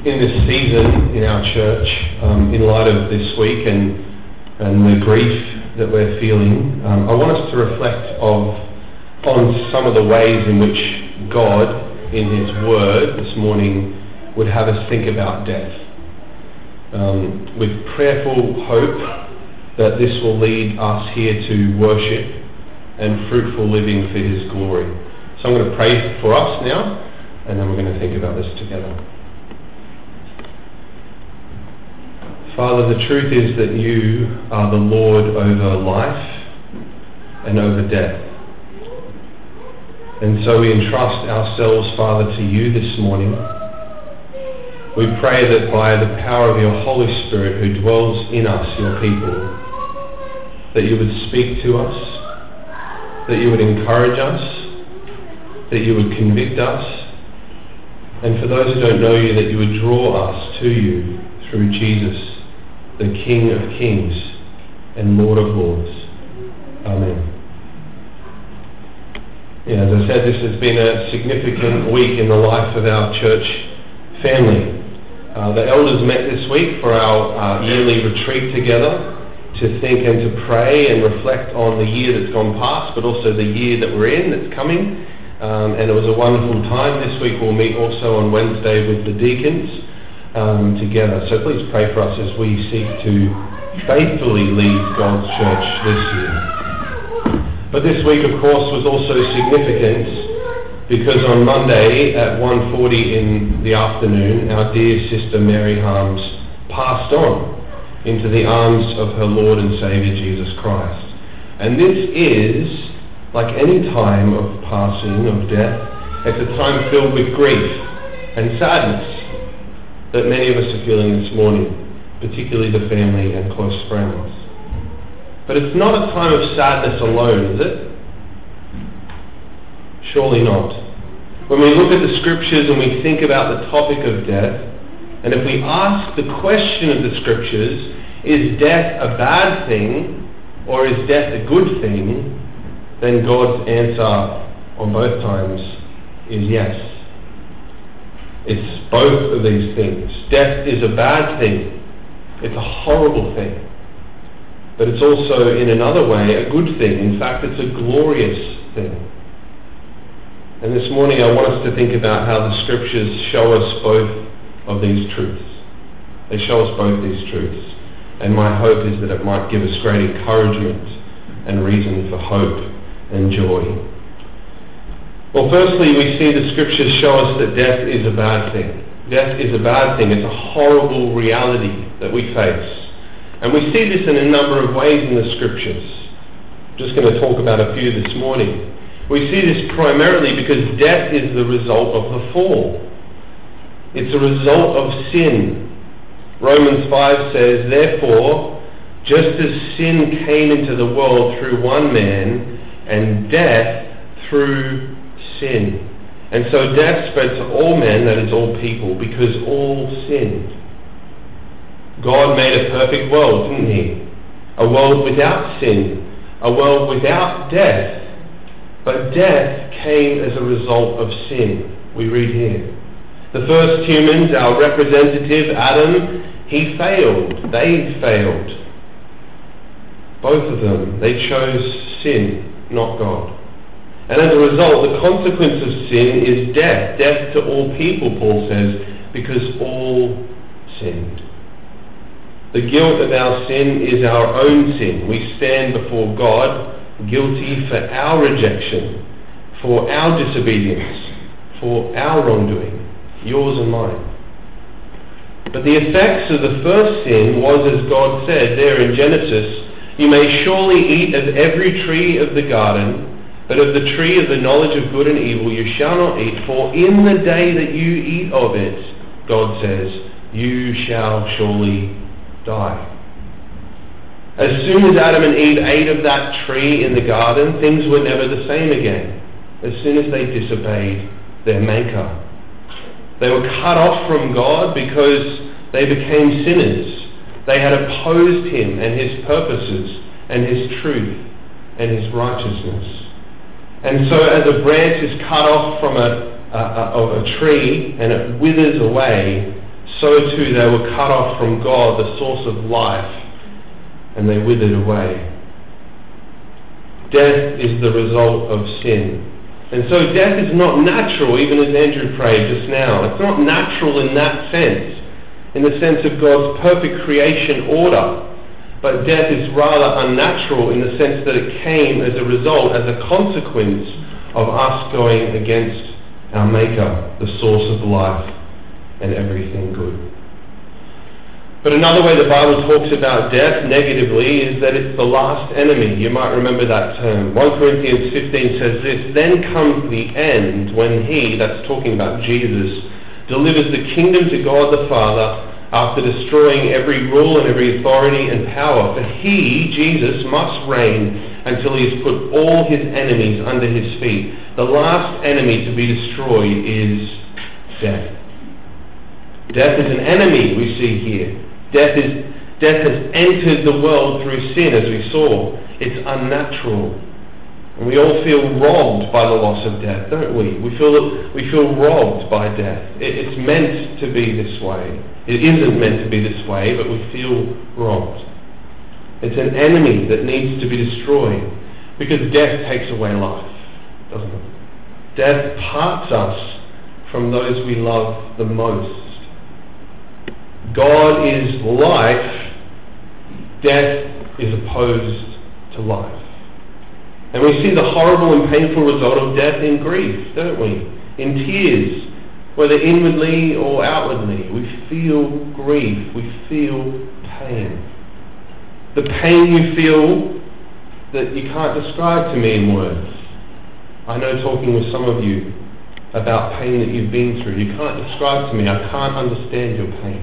in this season in our church, in light of this week and the grief that we're feeling, I want us to reflect on some of the ways in which God, in His Word this morning, would have us think about death, with prayerful hope that this will lead us here to worship and fruitful living for His glory. So I'm going to pray for us now, and then we're going to think about this together. Father, the truth is that You are the Lord over life and over death. And so we entrust ourselves, Father, to You this morning. We pray that by the power of Your Holy Spirit who dwells in us, Your people, that You would speak to us, that You would encourage us, that You would convict us, and for those who don't know You, that You would draw us to You through Jesus, the King of Kings and Lord of Lords. Amen. Yeah, as I said, this has been a significant week in the life of our church family. The elders met this week for our yearly retreat together to think and to pray and reflect on the year that's gone past, but also the year that we're in, that's coming. And it was a wonderful time. This week we'll meet also on Wednesday with the deacons together. So please pray for us as we seek to faithfully lead God's church this year. But this week, of course, was also significant because on Monday at 1:40 in the afternoon, our dear sister Mary Harms passed on into the arms of her Lord and Saviour Jesus Christ. And this is, like any time of passing, of death, it's a time filled with grief and sadness that many of us are feeling this morning, particularly the family and close friends. But it's not a time of sadness alone, is it? Surely not. When we look at the Scriptures and we think about the topic of death, and if we ask the question of the Scriptures, is death a bad thing or is death a good thing, then God's answer on both times is yes. It's both of these things. Death is a bad thing. It's a horrible thing. But it's also, in another way, a good thing. In fact, it's a glorious thing. And this morning I want us to think about how the Scriptures show us both of these truths. They show us both these truths. And my hope is that it might give us great encouragement and reason for hope and joy. Well, firstly, we see the Scriptures show us that death is a bad thing. Death is a bad thing. It's a horrible reality that we face. And we see this in a number of ways in the Scriptures. I'm just going to talk about a few this morning. We see this primarily because death is the result of the fall. It's a result of sin. Romans 5 says, therefore, just as sin came into the world through one man, and death through sin. And so death spread to all men, that is all people, because all sinned. God made a perfect world, didn't He? A world without sin, a world without death. But death came as a result of sin. We read here. The first humans, our representative, Adam, he failed. They failed. Both of them. They chose sin, not God. And as a result, the consequence of sin is death. Death to all people, Paul says, because all sinned. The guilt of our sin is our own sin. We stand before God guilty for our rejection, for our disobedience, for our wrongdoing, yours and mine. But the effects of the first sin was, as God said there in Genesis, you may surely eat of every tree of the garden, but of the tree of the knowledge of good and evil you shall not eat, for in the day that you eat of it, God says, you shall surely die. As soon as Adam and Eve ate of that tree in the garden, things were never the same again. As soon as they disobeyed their Maker. They were cut off from God because they became sinners. They had opposed Him and His purposes and His truth and His righteousness. And so as a branch is cut off from a tree and it withers away, so too they were cut off from God, the source of life, and they withered away. Death is the result of sin. And so death is not natural, even as Andrew prayed just now. It's not natural in that sense, in the sense of God's perfect creation order. But death is rather unnatural in the sense that it came as a result, as a consequence of us going against our Maker, the source of life and everything good. But another way the Bible talks about death negatively is that it's the last enemy. You might remember that term. 1 Corinthians 15 says this, "Then comes the end when he," that's talking about Jesus, "delivers the kingdom to God the Father after destroying every rule and every authority and power. For he, Jesus, must reign until he has put all his enemies under his feet." The last enemy to be destroyed is death. Death is an enemy, we see here. Death has entered the world through sin, as we saw. It's unnatural. And we all feel robbed by the loss of death, don't we? We feel robbed by death. It's meant to be this way. It isn't meant to be this way, but we feel robbed. It's an enemy that needs to be destroyed, because death takes away life, doesn't it? Death parts us from those we love the most. God is life. Death is opposed to life. And we see the horrible and painful result of death in grief, don't we? In tears, whether inwardly or outwardly. We feel grief. We feel pain. The pain you feel that you can't describe to me in words. I know, talking with some of you about pain that you've been through, you can't describe to me. I can't understand your pain.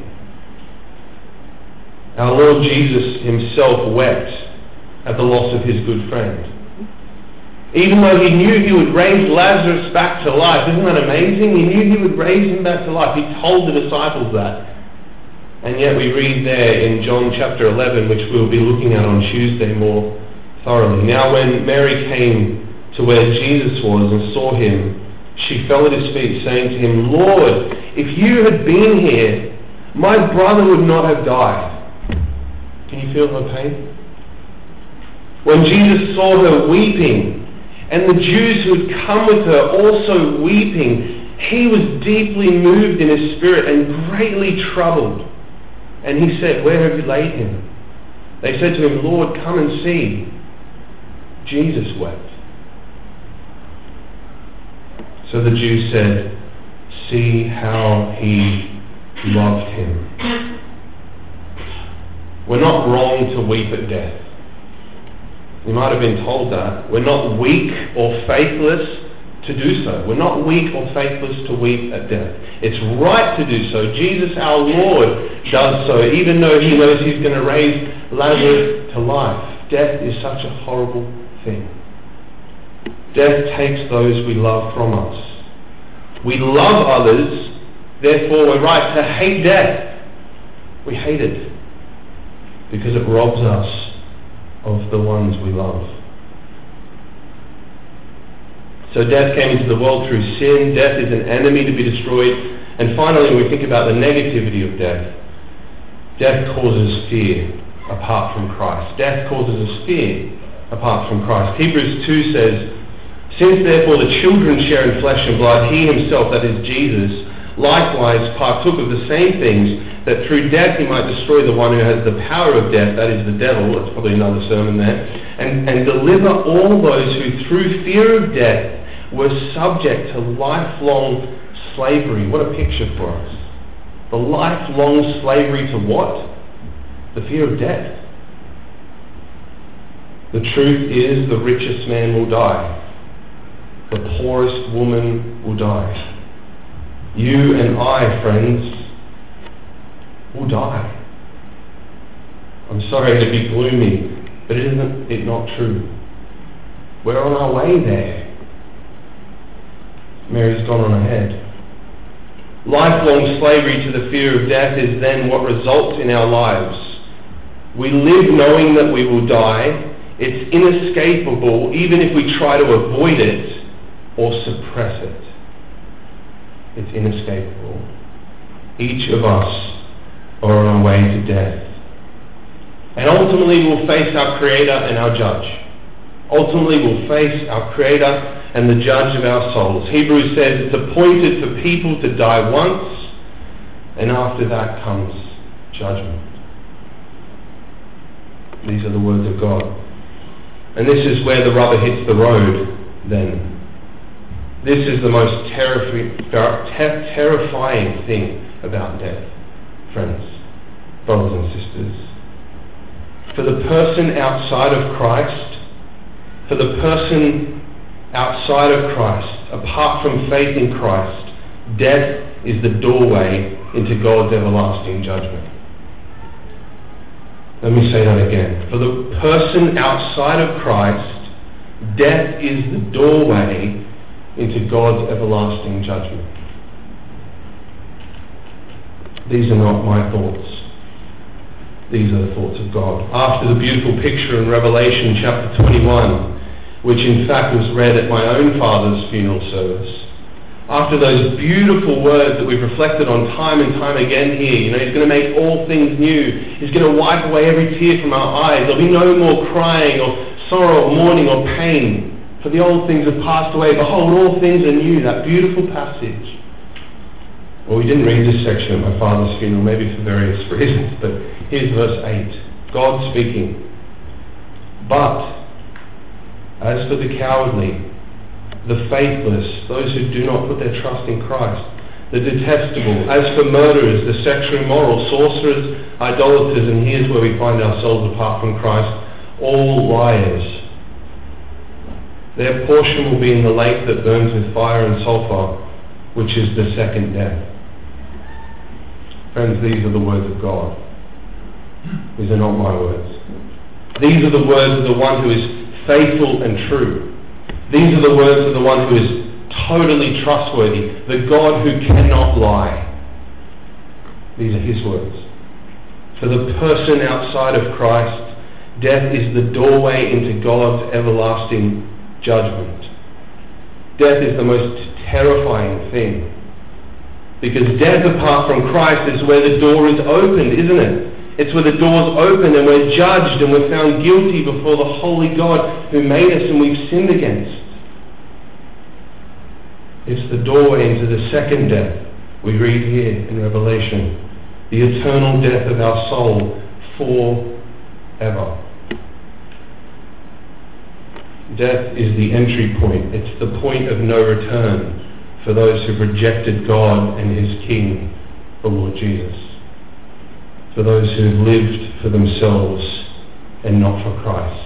Our Lord Jesus himself wept at the loss of his good friend. Even though he knew he would raise Lazarus back to life. Isn't that amazing? He knew he would raise him back to life. He told the disciples that. And yet we read there in John chapter 11, which we'll be looking at on Tuesday more thoroughly. Now when Mary came to where Jesus was and saw him, she fell at his feet, saying to him, "Lord, if you had been here, my brother would not have died." Can you feel her pain? When Jesus saw her weeping, and the Jews who had come with her also weeping, he was deeply moved in his spirit and greatly troubled. And he said, "Where have you laid him?" They said to him, "Lord, come and see." Jesus wept. So the Jews said, "See how he loved him." We're not wrong to weep at death. You might have been told that. We're not weak or faithless to do so. We're not weak or faithless to weep at death. It's right to do so. Jesus, our Lord, does so, even though he knows he's going to raise Lazarus to life. Death is such a horrible thing. Death takes those we love from us. We love others, therefore we're right to hate death. We hate it because it robs us of the ones we love. So death came into the world through sin. Death is an enemy to be destroyed. And finally, we think about the negativity of death. Death causes fear apart from Christ. Death causes us fear apart from Christ. Hebrews 2 says, "Since therefore the children share in flesh and blood, he himself, that is Jesus, likewise partook of the same things, that through death he might destroy the one who has the power of death," that is the devil. That's probably another sermon there. And deliver all those who through fear of death were subject to lifelong slavery. What a picture for us. The lifelong slavery to what? The fear of death. The truth is, the richest man will die. The poorest woman will die. You and I, friends, will die. I'm sorry to be gloomy, but isn't it not true? We're on our way there. Mary's gone on ahead. Lifelong slavery to the fear of death is then what results in our lives. We live knowing that we will die. It's inescapable, even if we try to avoid it or suppress it. It's inescapable. Each of us are on our way to death. And ultimately we'll face our Creator and our Judge. Ultimately we'll face our Creator and the Judge of our souls. Hebrews says it's appointed for people to die once, and after that comes judgment. These are the words of God. And this is where the rubber hits the road then. This is the most terrifying thing about death, friends, brothers and sisters. For the person outside of Christ, apart from faith in Christ, death is the doorway into God's everlasting judgment. Let me say that again. For the person outside of Christ, death is the doorway into God's everlasting judgment. These are not my thoughts. These are the thoughts of God. After the beautiful picture in Revelation chapter 21, which in fact was read at my own father's funeral service, after those beautiful words that we've reflected on time and time again here, He's going to make all things new. He's going to wipe away every tear from our eyes. There'll be no more crying or sorrow or mourning or pain, for the old things have passed away. Behold, all things are new. That beautiful passage. Well, we didn't read this section at my father's funeral, maybe for various reasons, but here's verse 8. God speaking. But as for the cowardly, the faithless, those who do not put their trust in Christ, the detestable, as for murderers, the sexually immoral, sorcerers, idolaters, and here's where we find ourselves apart from Christ, all liars. Their portion will be in the lake that burns with fire and sulfur, which is the second death. Friends, these are the words of God. These are not my words. These are the words of the one who is faithful and true. These are the words of the one who is totally trustworthy, the God who cannot lie. These are his words. For the person outside of Christ, death is the doorway into God's everlasting judgment. Death is the most terrifying thing. Because death apart from Christ is where the door is opened, isn't it? It's where the door's open and we're judged and we're found guilty before the holy God who made us and we've sinned against. It's the doorway into the second death we read here in Revelation. The eternal death of our soul forever. Death is the entry point. It's the point of no return for those who've rejected God and his King, the Lord Jesus. For those who've lived for themselves and not for Christ.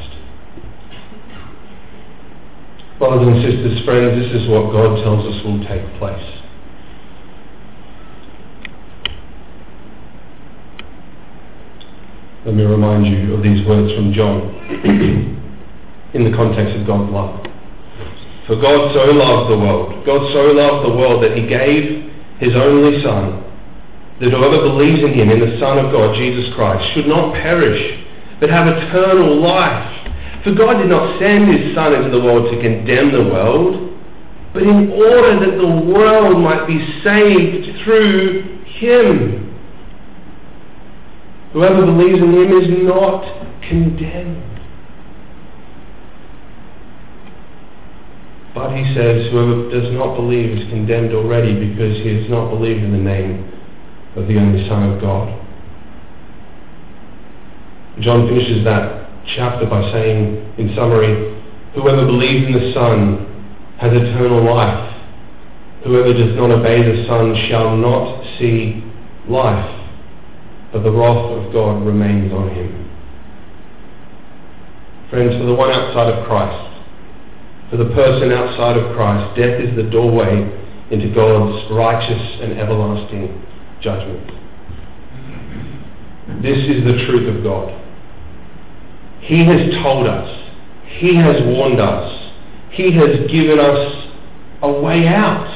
Brothers and sisters, friends, this is what God tells us will take place. Let me remind you of these words from John in the context of God's love. For God so loved the world that he gave his only Son, that whoever believes in him, in the Son of God, Jesus Christ, should not perish, but have eternal life. For God did not send his Son into the world to condemn the world, but in order that the world might be saved through him. Whoever believes in him is not condemned. But he says, whoever does not believe is condemned already because he has not believed in the name of the only Son of God. John finishes that chapter by saying, in summary, whoever believes in the Son has eternal life. Whoever does not obey the Son shall not see life, but the wrath of God remains on him. Friends, for the one outside of Christ, for the person outside of Christ, death is the doorway into God's righteous and everlasting judgment. This is the truth of God. He has told us. He has warned us. He has given us a way out.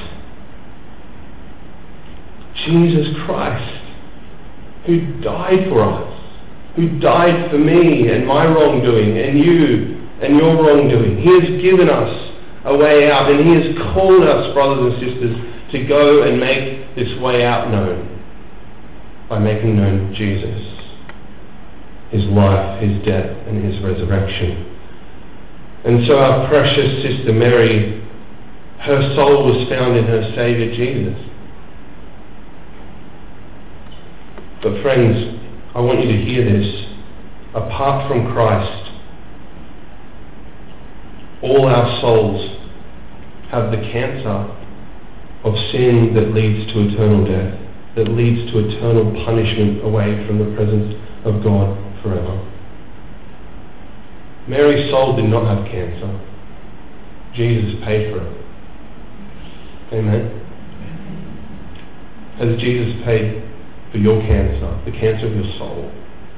Jesus Christ, who died for us, who died for me and my wrongdoing and you and your wrongdoing. He has given us a way out, and he has called us, brothers and sisters, to go and make this way out known. by making known Jesus, his life, his death, and his resurrection. And so our precious sister Mary, her soul was found in her Saviour Jesus. But friends, I want you to hear this. Apart from Christ, all our souls have the cancer of sin that leads to eternal death, that leads to eternal punishment away from the presence of God forever. Mary's soul did not have cancer. Jesus paid for it. Amen. Has Jesus paid for your cancer, the cancer of your soul?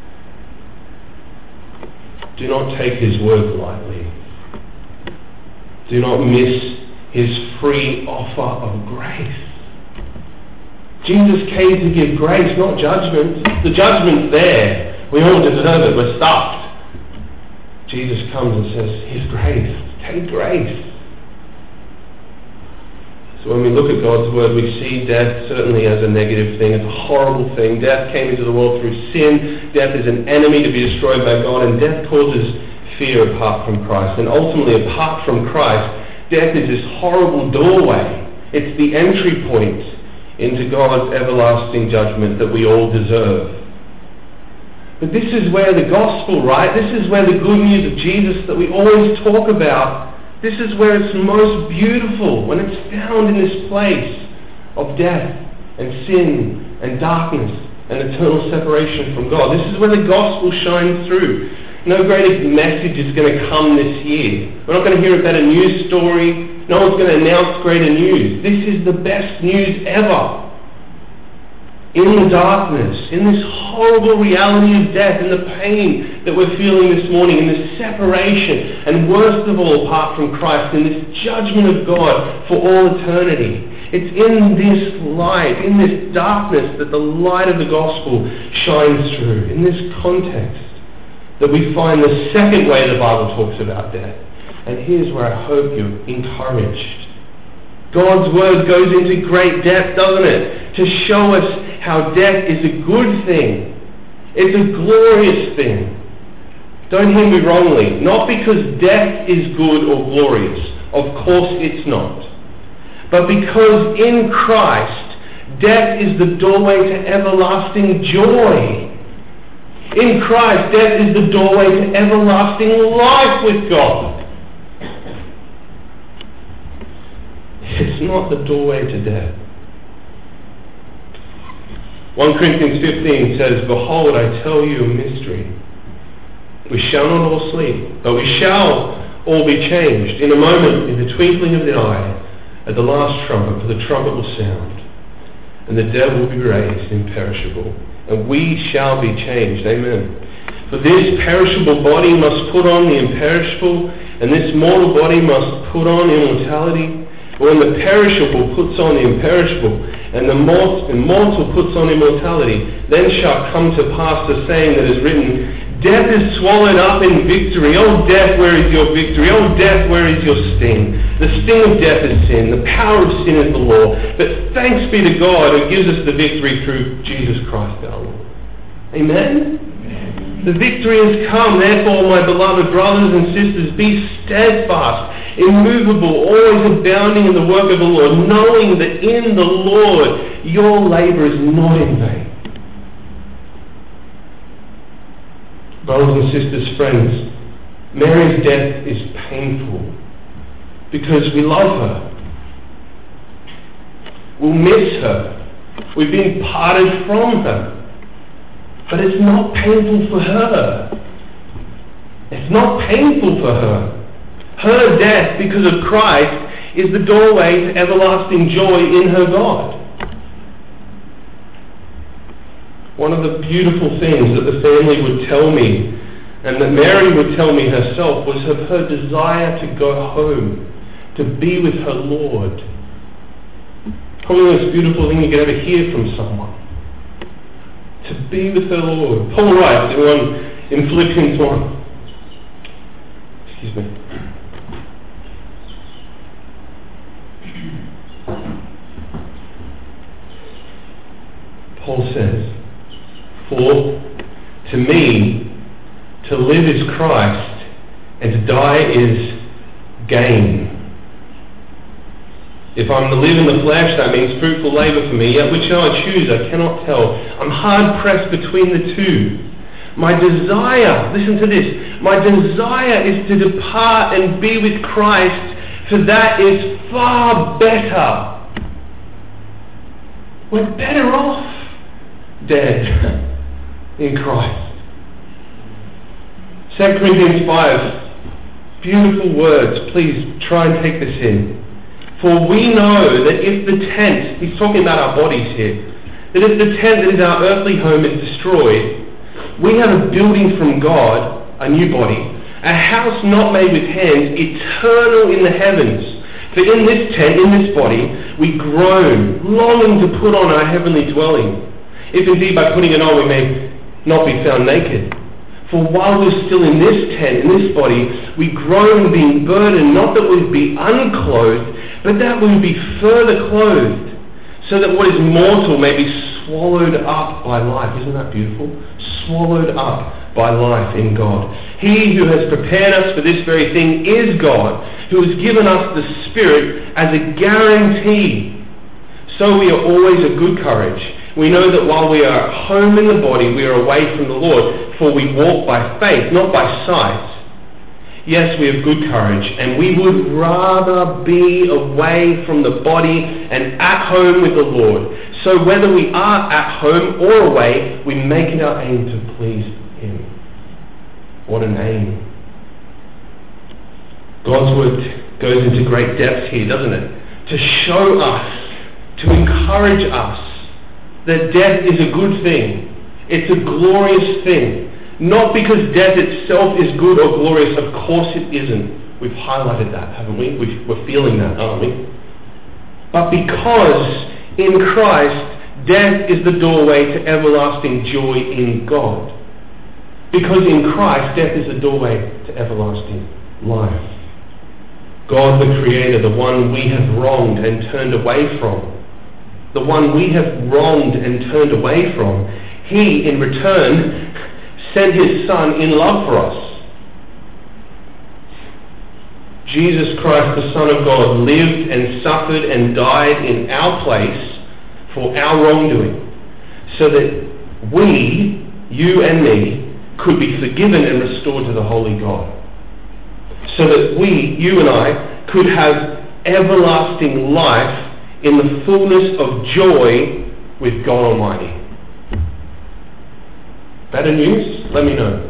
Do not take his word lightly. Do not miss his free offer of grace. Jesus came to give grace, not judgment. The judgment's there. We all deserve it. We're stuffed. Jesus comes and says, here's grace. Take grace. So when we look at God's word, we see death certainly as a negative thing. It's a horrible thing. Death came into the world through sin. Death is an enemy to be destroyed by God, and death causes fear apart from Christ. And ultimately, apart from Christ, death is this horrible doorway. It's the entry point into God's everlasting judgment that we all deserve. But this is where the gospel, right? This is where the good news of Jesus that we always talk about, this is where it's most beautiful, when it's found in this place of death and sin and darkness and eternal separation from God. This is where the gospel shines through. No greater message is going to come this year. We're not going to hear about a news story. No one's going to announce greater news. This is the best news ever. In the darkness, in this horrible reality of death, in the pain that we're feeling this morning, in this separation, and worst of all, apart from Christ, in this judgment of God for all eternity. It's in this light, in this darkness, that the light of the gospel shines through. In this context, that we find the second way the Bible talks about death. And here's where I hope you're encouraged. God's word goes into great depth, doesn't it? To show us how death is a good thing. It's a glorious thing. Don't hear me wrongly. Not because death is good or glorious. Of course it's not. But because in Christ, death is the doorway to everlasting joy. In Christ, death is the doorway to everlasting life with God. It's not the doorway to death. 1 Corinthians 15 says, behold, I tell you a mystery. We shall not all sleep, but we shall all be changed in a moment, in the twinkling of the eye, at the last trumpet, for the trumpet will sound, and the dead will be raised imperishable, and we shall be changed. Amen. For this perishable body must put on the imperishable, and this mortal body must put on immortality. When the perishable puts on the imperishable, and the immortal puts on immortality, then shall come to pass the saying that is written, death is swallowed up in victory. O death, where is your victory? O death, where is your sting? The sting of death is sin. The power of sin is the law. But thanks be to God who gives us the victory through Jesus Christ our Lord. Amen? The victory has come. Therefore, my beloved brothers and sisters, be steadfast, immovable, always abounding in the work of the Lord, knowing that in the Lord your labor is not in vain. Brothers and sisters, friends, Mary's death is painful because we love her. We'll miss her. We've been parted from her. But it's not painful for her. It's not painful for her. Her death, because of Christ, is the doorway to everlasting joy in her God. One of the beautiful things that the family would tell me, and that Mary would tell me herself, was of her desire to go home, to be with her Lord. Probably the most beautiful thing you could ever hear from someone. To be with her Lord. Paul writes in Philippians 1. Excuse me. Paul says, For to me, to live is Christ, and to die is gain. If I'm to live in the flesh, that means fruitful labour for me, yet which shall I choose? I cannot tell. I'm hard pressed between the two. My desire, listen to this, my desire is to depart and be with Christ, for that is far better. We're better off dead in Christ. 2 Corinthians 5, beautiful words, please try and take this in. For we know that if the tent, he's talking about our bodies here, that if the tent that is our earthly home is destroyed, we have a building from God, a new body, a house not made with hands, eternal in the heavens. For in this tent, in this body, we groan, longing to put on our heavenly dwelling. If indeed by putting it on we may not be found naked. For while we're still in this tent, in this body, we groan being burdened, not that we would be unclothed, but that we would be further clothed, so that what is mortal may be swallowed up by life. Isn't that beautiful? Swallowed up by life in God. He who has prepared us for this very thing is God, who has given us the Spirit as a guarantee. So we are always of good courage. We know that while we are home in the body, we are away from the Lord, for we walk by faith, not by sight. Yes, we have good courage, and we would rather be away from the body and at home with the Lord. So whether we are at home or away, we make it our aim to please Him. What an aim. God's word goes into great depth here, doesn't it? To show us, to encourage us, that death is a good thing. It's a glorious thing. Not because death itself is good or glorious, of course it isn't. We've highlighted that, haven't we? We're feeling that, aren't we? But because in Christ, death is the doorway to everlasting joy in God. Because in Christ, death is the doorway to everlasting life. God the Creator, the one we have wronged and turned away from, the one we have wronged and turned away from, He, in return, sent His Son in love for us. Jesus Christ, the Son of God, lived and suffered and died in our place for our wrongdoing, so that we, you and me, could be forgiven and restored to the holy God. So that we, you and I, could have everlasting life in the fullness of joy with God Almighty. Better news? Let me know.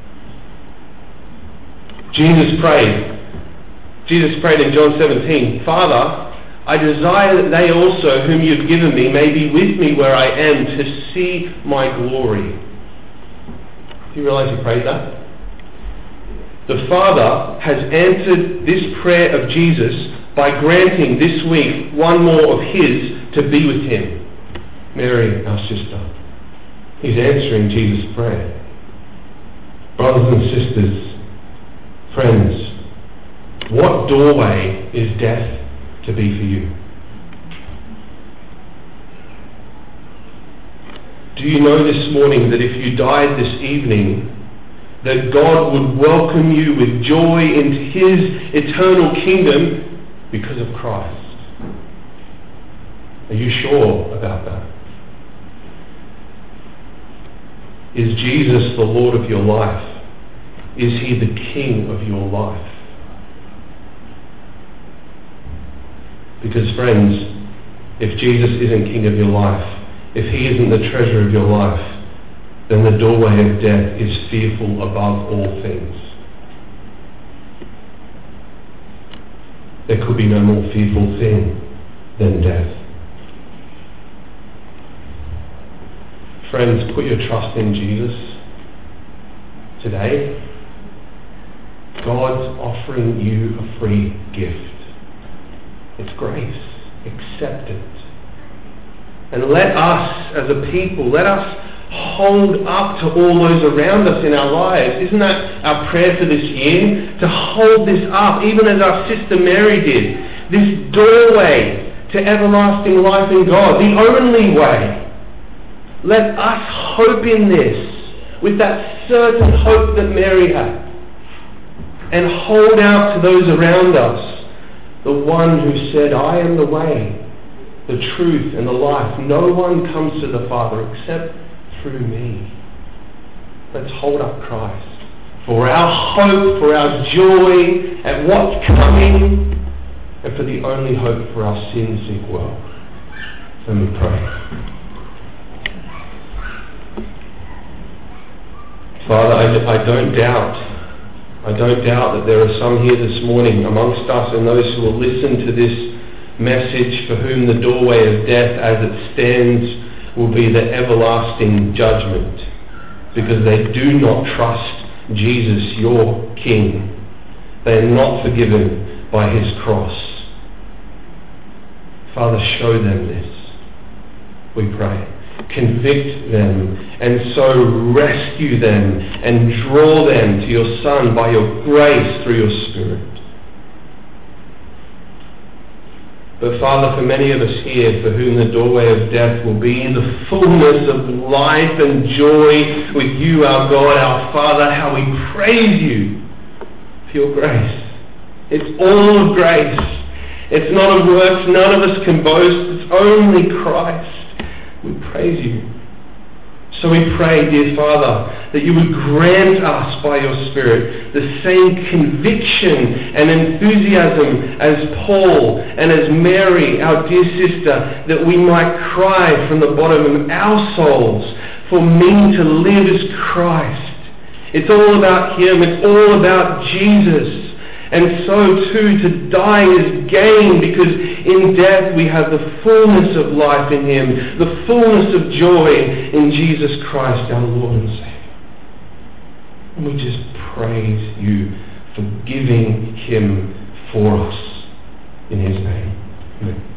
Jesus prayed in John 17, Father, I desire that they also, whom you have given me, may be with me where I am, to see my glory. Do you realize he prayed that? The Father has answered this prayer of Jesus by granting this week one more of His to be with Him. Mary, our sister. He's answering Jesus' prayer. Brothers and sisters, friends, what doorway is death to be for you? Do you know this morning that if you died this evening, that God would welcome you with joy into His eternal kingdom because of Christ? Are you sure about that? Is Jesus the Lord of your life? Is He the King of your life? Because friends, if Jesus isn't King of your life, if He isn't the treasure of your life, then the doorway of death is fearful above all things. There could be no more fearful thing than death. Friends, put your trust in Jesus today. God's offering you a free gift. It's grace. Accept it. And let us, as a people, let us hold up to all those around us in our lives. Isn't that our prayer for this year? To hold this up, even as our sister Mary did. This doorway to everlasting life in God. The only way. Let us hope in this with that certain hope that Mary had, and hold out to those around us the one who said, I am the way, the truth, and the life. No one comes to the Father except through me. Let's hold up Christ for our hope, for our joy at what's coming, and for the only hope for our sin-sick world. Let me pray. Father, I don't doubt that there are some here this morning amongst us and those who will listen to this message for whom the doorway of death as it stands will be the everlasting judgment, because they do not trust Jesus, your King. They are not forgiven by his cross. Father, show them this, we pray. Convict them, and so rescue them and draw them to your Son by your grace through your Spirit. But Father, for many of us here for whom the doorway of death will be the fullness of life and joy with you, our God, our Father, how we praise you for your grace. It's all of grace. It's not of works. None of us can boast. It's only Christ. We praise you. So we pray, dear Father, that you would grant us by your Spirit the same conviction and enthusiasm as Paul and as Mary, our dear sister, that we might cry from the bottom of our souls, for me to live is Christ. It's all about him. It's all about Jesus. And so too, to die is gain, because in death we have the fullness of life in him, the fullness of joy in Jesus Christ, our Lord and Savior. And we just praise you for giving him for us in his name. Amen.